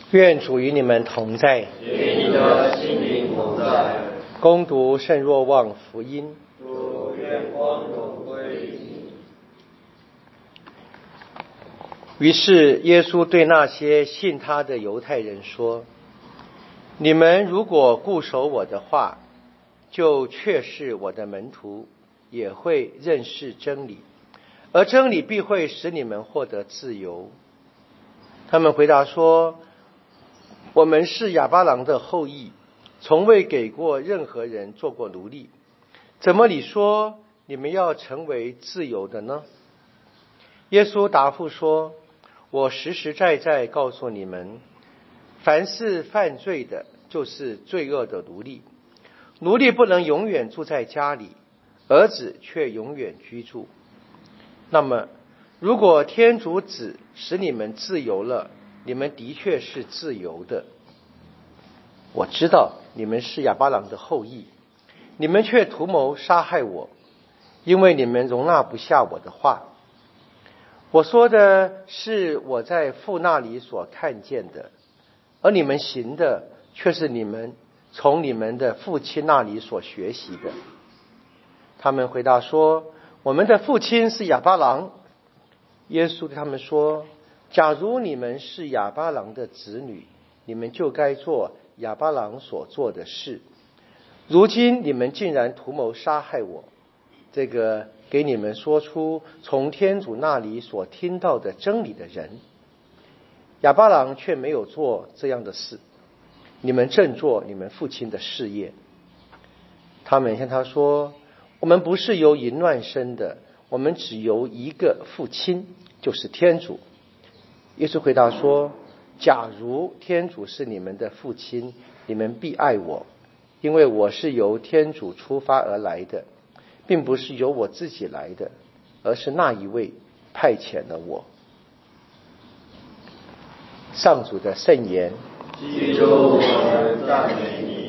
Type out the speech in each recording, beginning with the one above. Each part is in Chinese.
愿主与你们同在， 与你的心灵同在。 恭读圣若望福音。 主，愿光荣归于你。 于是耶稣对那些信他的犹太人说：你们如果固守我的话，就确是我的门徒，也会认识真理，而真理必会使你们获得自由。他们回答说：我们是亚巴郎的后裔，从未给过任何人做过奴隶，怎么你说你们要成为自由的呢？耶稣答复说：我实实在在告诉你们，凡是犯罪的，就是罪恶的奴隶。奴隶不能永远住在家里，儿子却永远居住。那么如果天主子使你们自由了，你们的确是自由的。我知道你们是亚巴郎的后裔，你们却图谋杀害我，因为你们容纳不下我的话。我说的是我在父那里所看见的，而你们行的却是你们从你们的父亲那里所学习的。他们回答说：我们的父亲是亚巴郎。耶稣对他们说：假如你们是亚巴郎的子女，你们就该做亚巴郎所做的事。如今你们竟然图谋杀害我，这个给你们说出从天主那里所听到的真理的人。亚巴郎却没有做这样的事，你们正做你们父亲的事业。他们向他说：我们不是由淫乱生的，我们只由一个父亲，就是天主。耶稣回答说：假如天主是你们的父亲，你们必爱我，因为我是由天主出发而来的，并不是由我自己来的，而是那一位派遣了我。上主的圣言。 基督，我们赞美你。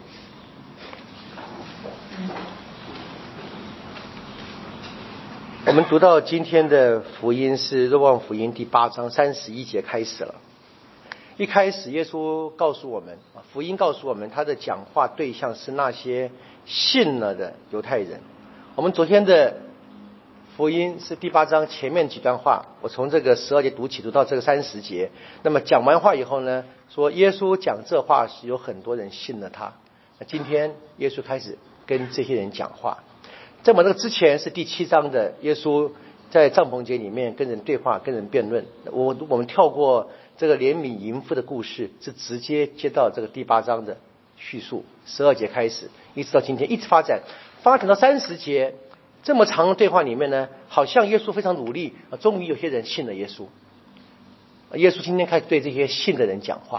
我们读到今天的福音是若望福音第8章31节开始了。一开始耶稣告诉我们，福音告诉我们他的讲话对象是那些信了的犹太人。我们昨天的福音是第8章前面几段话，我从这个12节读起，读到这个30节。那么讲完话以后呢，说耶稣讲这话是有很多人信了他。今天耶稣开始跟这些人讲话。在我们这个之前是第7章的耶稣在帐篷节里面跟人对话，跟人辩论。我们跳过这个怜悯淫妇的故事，是直接接到这个第8章的叙述，12节开始，一直到今天，一直发展到30节。这么长的对话里面呢，好像耶稣非常努力，终于有些人信了耶稣。耶稣今天开始对这些信的人讲话，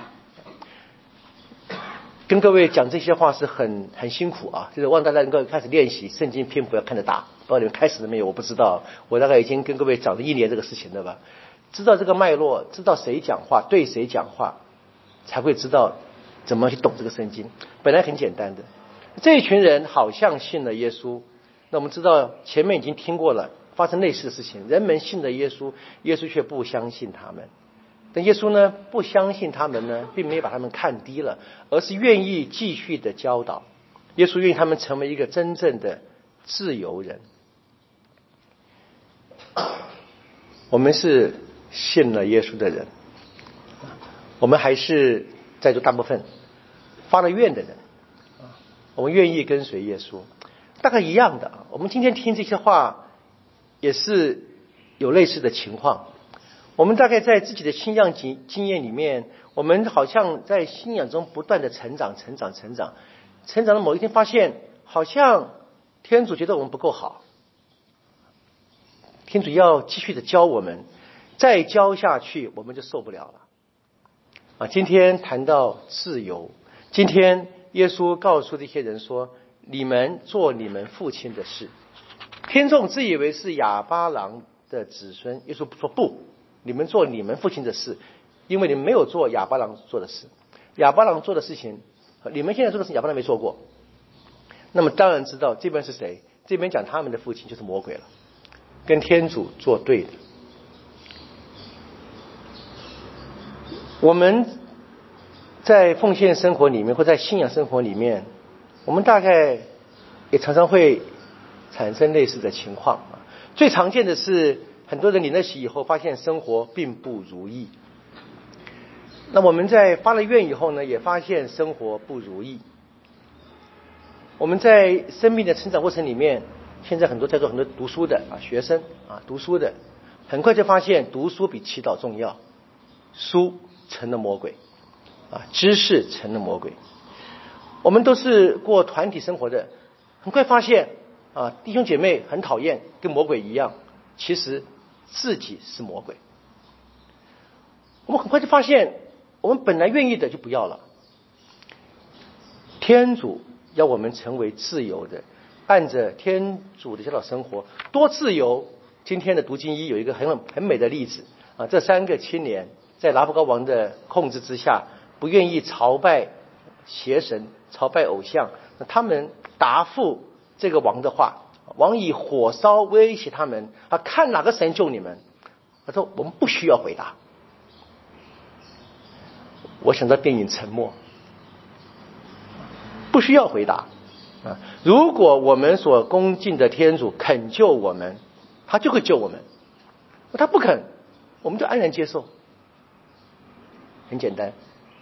跟各位讲这些话是很辛苦啊，就是望大家能够开始练习圣经篇幅要看得大。不知道你们开始了没有？我不知道，我大概已经跟各位讲了1年这个事情了吧。知道这个脉络，知道谁讲话，对谁讲话，才会知道怎么去懂这个圣经。本来很简单的，这一群人好像信了耶稣。那我们知道前面已经听过了，发生类似的事情，人们信了耶稣，耶稣却不相信他们。但耶稣呢，不相信他们呢，并没有把他们看低了，而是愿意继续的教导。耶稣愿意他们成为一个真正的自由人。我们是信了耶稣的人，我们还是在座大部分发了愿的人，我们愿意跟随耶稣，大概一样的。我们今天听这些话也是有类似的情况。我们大概在自己的信仰经验里面，我们好像在信仰中不断的成长到某一天发现，好像天主觉得我们不够好，天主要继续的教我们，再教下去我们就受不了了。今天谈到自由，今天耶稣告诉这些人说：你们做你们父亲的事。听众自以为是亚巴郎的子孙，耶稣说不，你们做你们父亲的事，因为你们没有做亚巴郎做的事。亚巴郎做的事情，你们现在做的事亚巴郎没做过。那么当然知道这边是谁，这边讲他们的父亲就是魔鬼了，跟天主作对的。我们在奉献生活里面或在信仰生活里面，我们大概也常常会产生类似的情况。最常见的是很多人领了洗以后发现生活并不如意，那我们在发了愿以后呢，也发现生活不如意。我们在生命的成长过程里面，现在很多读书的学生读书的，很快就发现读书比祈祷重要，书成了魔鬼知识成了魔鬼。我们都是过团体生活的，很快发现弟兄姐妹很讨厌，跟魔鬼一样，其实自己是魔鬼。我们很快就发现，我们本来愿意的就不要了。天主要我们成为自由的，按着天主的教导生活，多自由。今天的读经一有一个很美的例子这3个青年在拉布高王的控制之下，不愿意朝拜邪神，朝拜偶像，那他们答复这个王的话，王以火烧威胁他们看哪个神救你们。他说我们不需要回答。我想到电影《沉默》，不需要回答如果我们所恭敬的天主肯救我们，他就会救我们，他不肯，我们就安然接受，很简单。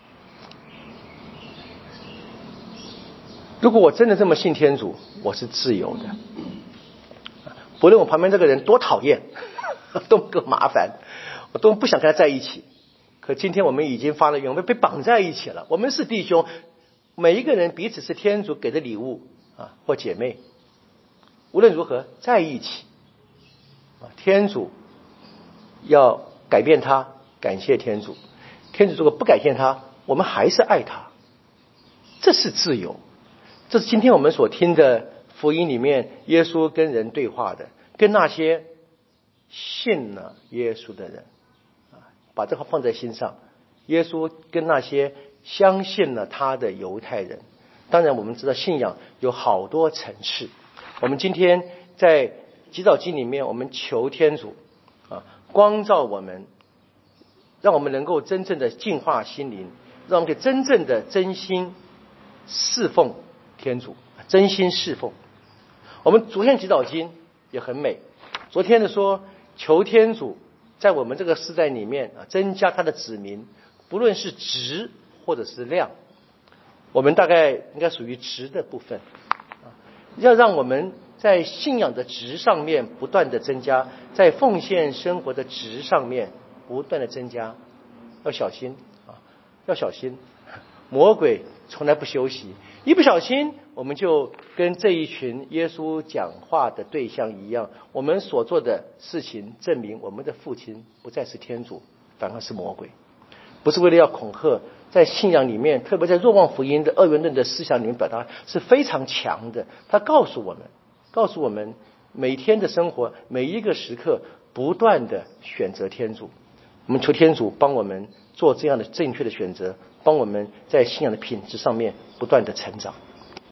如果我真的这么信天主，我是自由的，不论我旁边这个人多讨厌多么麻烦，我都不想跟他在一起。可今天我们已经发了愿，我们被绑在一起了，我们是弟兄，每一个人彼此是天主给的礼物或姐妹，无论如何在一起。天主要改变他，感谢天主。天主如果不改变他，我们还是爱他，这是自由。这是今天我们所听的福音里面耶稣跟人对话的，跟那些信了耶稣的人把这话放在心上。耶稣跟那些相信了他的犹太人，当然我们知道信仰有好多层次。我们今天在祈祷经里面，我们求天主光照我们，让我们能够真正的净化心灵，让我们可以真正的真心侍奉天主，真心侍奉。我们昨天祈祷经也很美，昨天的说求天主在我们这个世代里面增加他的子民，不论是质或者是量。我们大概应该属于质的部分要让我们在信仰的质上面不断的增加，在奉献生活的质上面不断的增加。要小心要小心，魔鬼从来不休息，一不小心我们就跟这一群耶稣讲话的对象一样，我们所做的事情证明我们的父亲不再是天主，反而是魔鬼。不是为了要恐吓，在信仰里面，特别在若望福音的二元论的思想里面表达是非常强的。他告诉我们每天的生活，每一个时刻不断的选择天主。我们求天主帮我们做这样的正确的选择，帮我们在信仰的品质上面不断的成长。